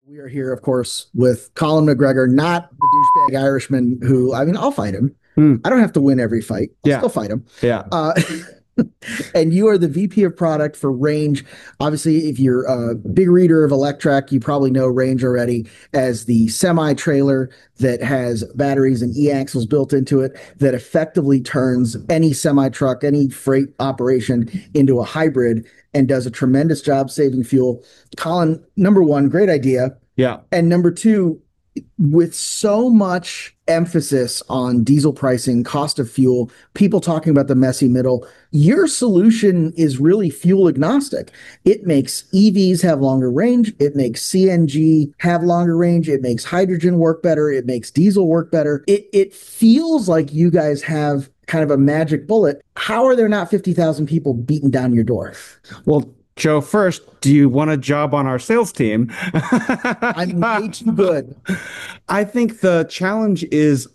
We are here, of course, with Colin McGregor, not the douchebag Irishman who, I mean, I'll fight him. Hmm. I don't have to win every fight. I'll Yeah. still fight him. Yeah. Uh, and you are the VP of product for Range. Obviously, if you're a big reader of Electrek, you probably know Range already as the semi trailer that has batteries and e-axles built into it that effectively turns any semi truck, any freight operation into a hybrid and does a tremendous job saving fuel. Colin, number one, great idea. Yeah. And number two, with so much emphasis on diesel pricing, cost of fuel, people talking about the messy middle, your solution is really fuel agnostic. It makes EVs have longer range. It makes CNG have longer range. It makes hydrogen work better. It makes diesel work better. It feels like you guys have kind of a magic bullet. How are there not 50,000 people beating down your door? Well, Joe, first, do you want a job on our sales team? I'm way too good. I think the challenge is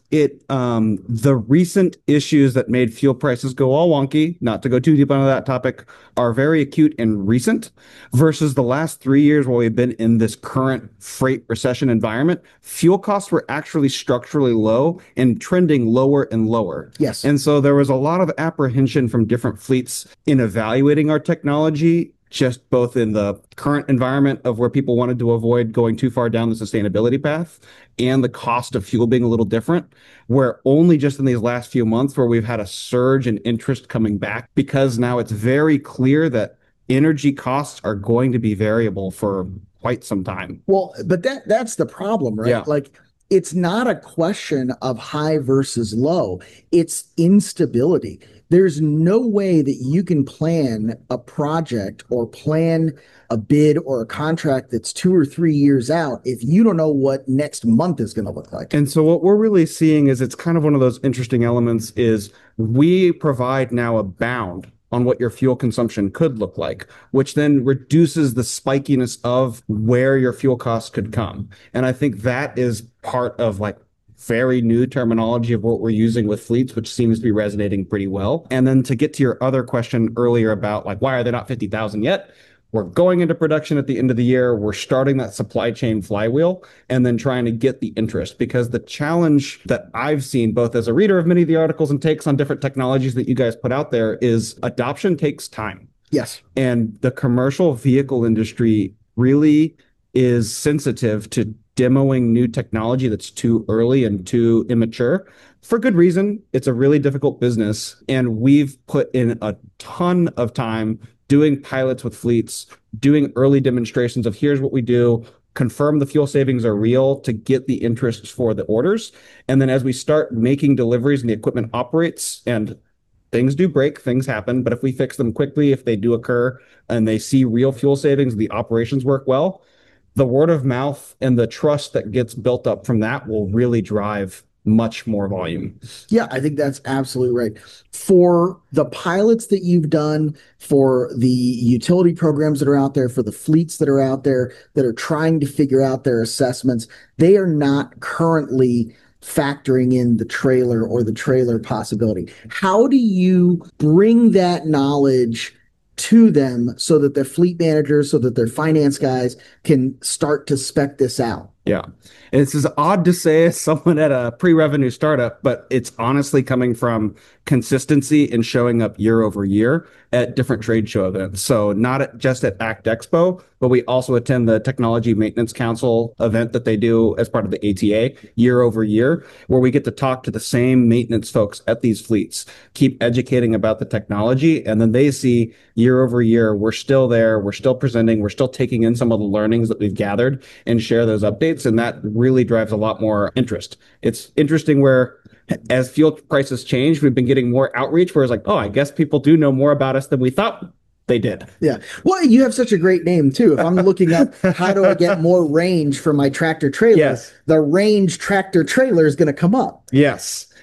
the recent issues that made fuel prices go all wonky, not to go too deep onto that topic, are very acute and recent versus the last 3 years while we've been in this current freight recession environment. Fuel costs were actually structurally low and trending lower and lower. Yes. And so there was a lot of apprehension from different fleets in evaluating our technology, just both in the current environment of where people wanted to avoid going too far down the sustainability path and the cost of fuel being a little different, where only just in these last few months where we've had a surge in interest coming back because now it's very clear that energy costs are going to be variable for quite some time. Well, but that's the problem, right? Yeah. Like it's not a question of high versus low. It's instability. There's no way that you can plan a project or plan a bid or a contract that's 2 or 3 years out if you don't know what next month is going to look like. And so what we're really seeing is it's kind of one of those interesting elements is we provide now a bound on what your fuel consumption could look like, which then reduces the spikiness of where your fuel costs could come. And I think that is part of like very new terminology of what we're using with fleets, which seems to be resonating pretty well. And then to get to your other question earlier about like, why are there not 50,000 yet? We're going into production at the end of the year. We're starting that supply chain flywheel and then trying to get the interest because the challenge that I've seen both as a reader of many of the articles and takes on different technologies that you guys put out there is adoption takes time. Yes. And the commercial vehicle industry really is sensitive to demoing new technology that's too early and too immature. For good reason. It's a really difficult business. And we've put in a ton of time doing pilots with fleets, doing early demonstrations of here's what we do, confirm the fuel savings are real to get the interest for the orders. And then as we start making deliveries and the equipment operates and things do break, things happen, but if we fix them quickly, if they do occur and they see real fuel savings, the operations work well, the word of mouth and the trust that gets built up from that will really drive much more volume. Yeah, I think that's absolutely right. For the pilots that you've done, for the utility programs that are out there, for the fleets that are out there that are trying to figure out their assessments, they are not currently factoring in the trailer or the trailer possibility. How do you bring that knowledge to them so that their fleet managers, so that their finance guys can start to spec this out? Yeah. And it's as odd to say as someone at a pre-revenue startup, but it's honestly coming from consistency and showing up year over year at different trade show events. So not just at ACT Expo, but we also attend the Technology Maintenance Council event that they do as part of the ATA year over year, where we get to talk to the same maintenance folks at these fleets, keep educating about the technology. And then they see year over year, we're still there, we're still presenting, we're still taking in some of the learnings that we've gathered and share those updates. And that really drives a lot more interest. It's interesting where as fuel prices change, we've been getting more outreach where it's like, oh, I guess people do know more about us than we thought they did. Yeah. Well, you have such a great name too. If I'm looking up how do I get more range for my tractor trailer, Yes. the range tractor trailer is going to come up. Yes.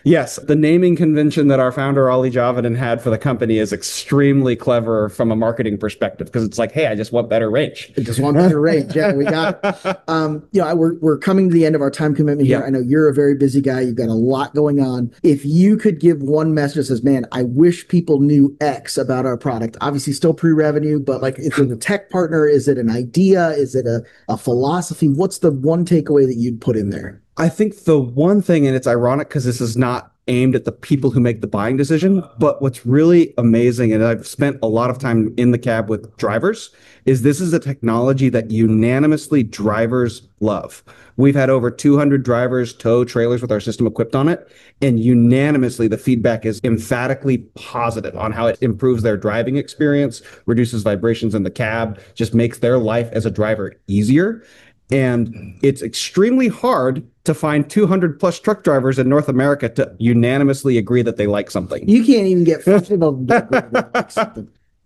Yes, the naming convention that our founder Ollie Javanin had for the company is extremely clever from a marketing perspective because it's like, hey, I just want better range. Just one better range. Yeah, we got it. We're coming to the end of our time commitment here. Yeah. I know you're a very busy guy. You've got a lot going on. If you could give one message that says, man, I wish people knew X about our product. Obviously, still pre-revenue, but like, is it a tech partner? Is it an idea? Is it a philosophy? What's the one takeaway that you'd put in there? I think the one thing, and it's ironic because this is not aimed at the people who make the buying decision, but what's really amazing, and I've spent a lot of time in the cab with drivers, is this is a technology that unanimously drivers love. We've had over 200 drivers tow trailers with our system equipped on it, and unanimously the feedback is emphatically positive on how it improves their driving experience, reduces vibrations in the cab, just makes their life as a driver easier. And it's extremely hard to find 200 plus truck drivers in North America to unanimously agree that they like something. You can't even get 50 of them to agree to like something.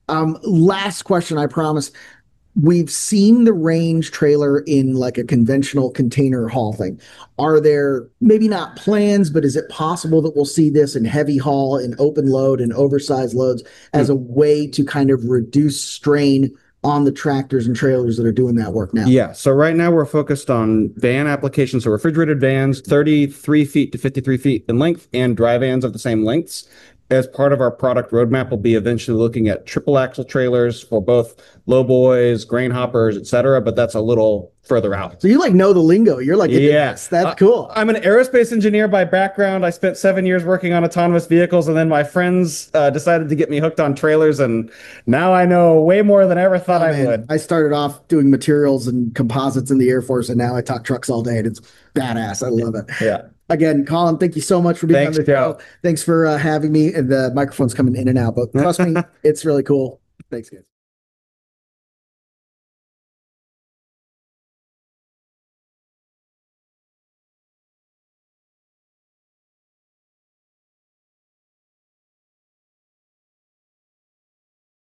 Last question, I promise. We've seen the range trailer in like a conventional container haul thing. Are there maybe not plans, but is it possible that we'll see this in heavy haul, in open load, and oversized loads as a way to kind of reduce strain on the tractors and trailers that are doing that work now? Yeah. So right now we're focused on van applications. So refrigerated vans, 33 feet to 53 feet in length, and dry vans of the same lengths. As part of our product roadmap, we'll be eventually looking at triple axle trailers for both lowboys, grain hoppers, etc. But that's a little further out. So you like know the lingo. You're like, yes, that's cool. I'm an aerospace engineer by background. I spent 7 years working on autonomous vehicles, and then my friends decided to get me hooked on trailers, and now I know way more than I ever thought I would. I started off doing materials and composites in the Air Force, and now I talk trucks all day, and it's badass. I love it. Yeah. Again, Colin, thank you so much for being Thanks, on the show. Joe. Thanks for having me. And the microphone's coming in and out, but trust me, it's really cool. Thanks, guys.